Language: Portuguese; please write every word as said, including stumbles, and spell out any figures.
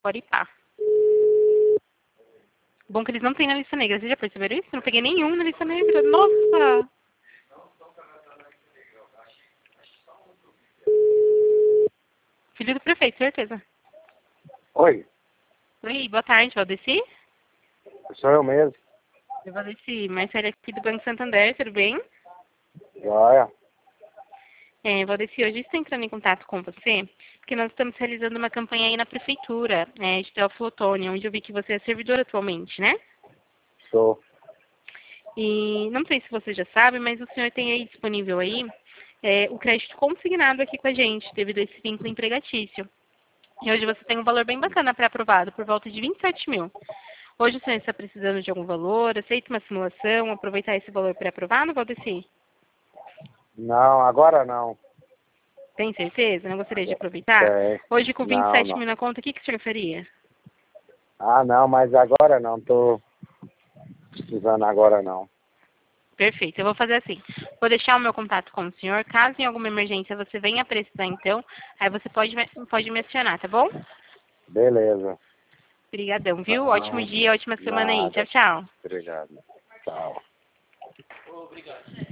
Pode ir pá. Bom que eles não têm na lista negra. Vocês já perceberam isso? Eu não peguei nenhum na lista negra. Nossa! Filho do prefeito, certeza. Oi, Oi, boa tarde, Valdeci. sou eu mesmo. Eu Valdeci, Marcelo aqui do Banco Santander, tudo bem? Joia. É, Valdeci, hoje estou entrando em contato com você, porque nós estamos realizando uma campanha aí na prefeitura, é, de Teófilo Otoni, onde eu vi que você é servidor atualmente, né? Sou. E não sei se você já sabe, mas o senhor tem aí disponível aí é, o crédito consignado aqui com a gente, devido a esse vínculo empregatício. E hoje você tem um valor bem bacana pré-aprovado, por volta de vinte e sete mil. Hoje o senhor está precisando de algum valor, aceita uma simulação, aproveitar esse valor pré-aprovado, Valdeci? Não, agora não. Tem certeza? Não gostaria de aproveitar? Tem. Hoje com vinte e Não, sete não. mil na conta, o que, que o senhor faria? Ah, não, mas agora não. Tô precisando agora não. Perfeito, eu vou fazer assim. Vou deixar o meu contato com o senhor. Caso em alguma emergência você venha precisar, então, aí você pode, me- pode me acionar, tá bom? Beleza. Obrigadão, viu? Ótimo Não, dia, ótima semana aí. Tchau, nada. tchau. Obrigado. Tchau.